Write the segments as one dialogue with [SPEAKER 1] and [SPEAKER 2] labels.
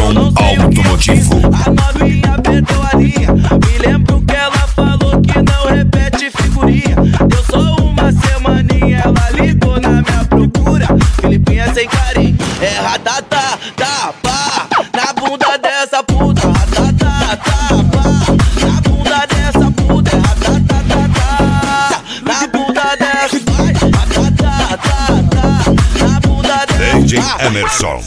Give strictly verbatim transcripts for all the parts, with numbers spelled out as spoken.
[SPEAKER 1] Emerson Automotivo.
[SPEAKER 2] A novinha perdeu a linha. Me lembro que ela falou que não repete figurinha. Deu só uma semaninha, ela ligou na minha procura. Filipinha sem carinho, é ratatá, tá, pá. Na bunda dessa puta, ratatá, tá, pá. Na bunda dessa puta, é ratatá, tá, tá. Na bunda dessa, vai, ratatá, tá, tá. Na bunda dessa,
[SPEAKER 1] D J Emerson.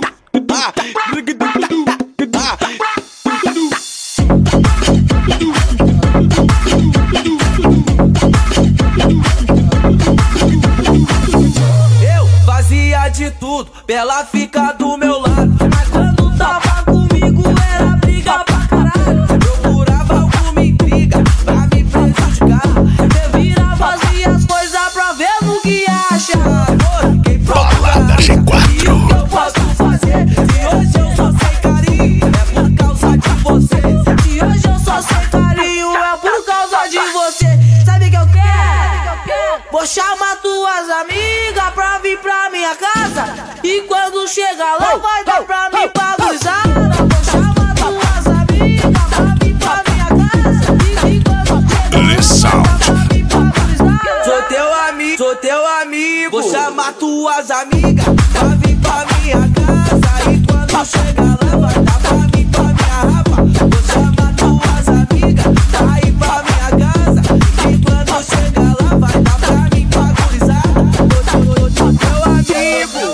[SPEAKER 2] Eu fazia de tudo pra ela ficar do meu lado, mas quando tava comigo era briga pra caralho. Procurava alguma intriga pra me prejudicar. Revirava as coisas pra ver no que acha. Quem
[SPEAKER 1] Balada G quatro.
[SPEAKER 2] E o que eu posso fazer? Se hoje eu só sei carinho, é por causa de você. Se hoje eu só sei carinho, é por causa de você. Sabe o que eu quero? Vou chamar tuas amigas pra vir pra minha casa. E quando chegar lá vai dar pra mim bagunçada. Vou chamar tuas amigas pra vir pra minha casa. E quando chegar lá vai dar pra mim bagunçada. Sou teu amigo, sou teu amigo. Vou chamar tuas amigas pra vir pra minha casa. E quando chegar lá vai dar pra mim pra minha rapa. Vou chamar tuas amigas pra ir pra minha casa. E quando chegar lá vai dar pra mim bagunçada. Sou teu amigo.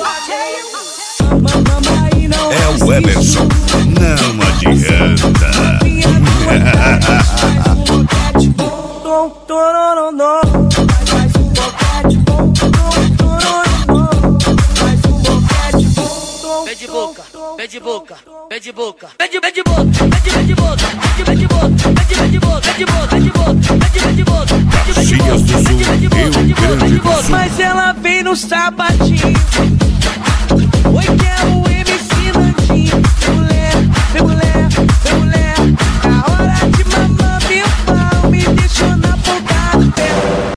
[SPEAKER 1] É o Emerson, não adianta.
[SPEAKER 2] Pé de boca, pé de boca, pé de boca, pé de pé de boca, pé de pé de boca, pé de pé de boca, pé de pé de boca, pé de boca, pé de boca, pé de pé de boca,
[SPEAKER 1] Caxias do Sul, Rio Grande do Sul.
[SPEAKER 2] mas ela vem no sapatinho.